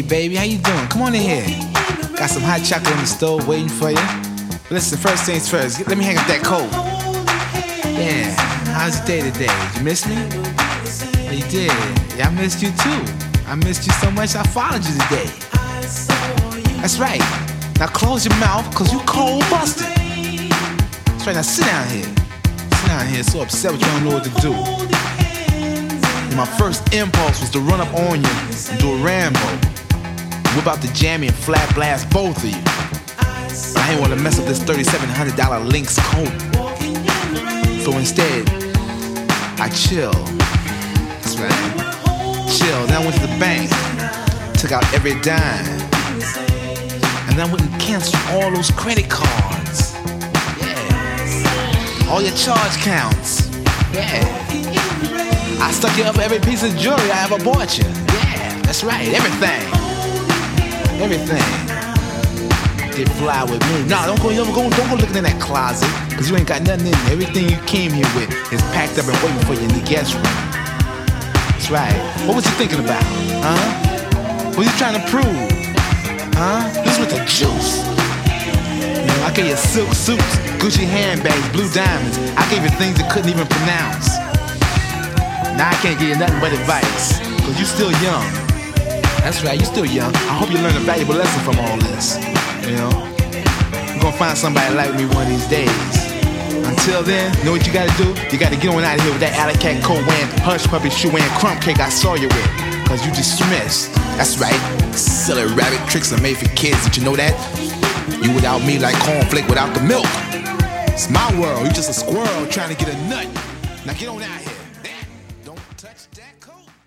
baby, how you doing? Come on in here. Got some hot chocolate on the stove waiting for you. Listen, first things first, let me hang up that coat. Yeah, how's your day today? Did you miss me? Oh, you did? Yeah, I missed you too. I missed you so much I followed you today. That's right. Now close your mouth, cause you cold busted. That's right, now sit down here. Sit down here, so upset with you, don't know what to do. And my first impulse was to run up on you and do a Rambo. Whip out the jammy and flat blast both of you. But I ain't wanna mess up this $3,700 Lynx coat. So instead, I chill. That's right. Chill. Then I went to the bank, took out every dime. And then I went and canceled all those credit cards. Yeah. All your charge counts. Yeah. I stuck you up for every piece of jewelry I ever bought you. Yeah, that's right. Everything. Everything. Get fly with me. Nah, don't go looking in that closet, cause you ain't got nothing in there. Everything you came here with is packed up and waiting for you in the guest room. That's right. What was you thinking about? Huh? What you trying to prove? Huh? This with the juice. You know, I gave you silk suits, Gucci handbags, blue diamonds. I gave you things you couldn't even pronounce. Now I can't give you nothing but advice, cause you still young. That's right, you still young. I hope you learn a valuable lesson from all this. You know, you're gonna find somebody like me one of these days. Until then, you know what you gotta do? You gotta get on out of here with that alley cat coat wearing, hush puppy shoe wearing, crumb cake I saw you with. Cause you dismissed. That's right. Silly rabbit tricks are made for kids. Did you know that? You without me like cornflake without the milk. It's my world. You just a squirrel trying to get a nut. Now get on out of here. Don't touch that coat.